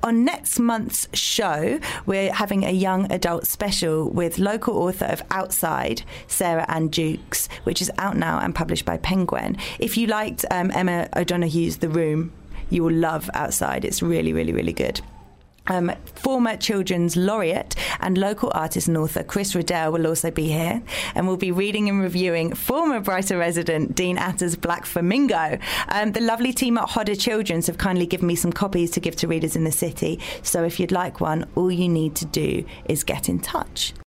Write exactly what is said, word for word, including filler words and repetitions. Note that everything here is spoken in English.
on next month's show, we're having a young adult special with local author of Outside, Sarah Ann Jukes, which is out now and published by Penguin. If you liked um, Emma O'Donoghue's The Room, you will love Outside. It's really, really, really good. Um, former children's laureate and local artist and author Chris Riddell will also be here, and we'll be reading and reviewing former Brighter resident Dean Atter's Black Flamingo. Um, the lovely team at Hodder Children's have kindly given me some copies to give to readers in the city, so if you'd like one, all you need to do is get in touch.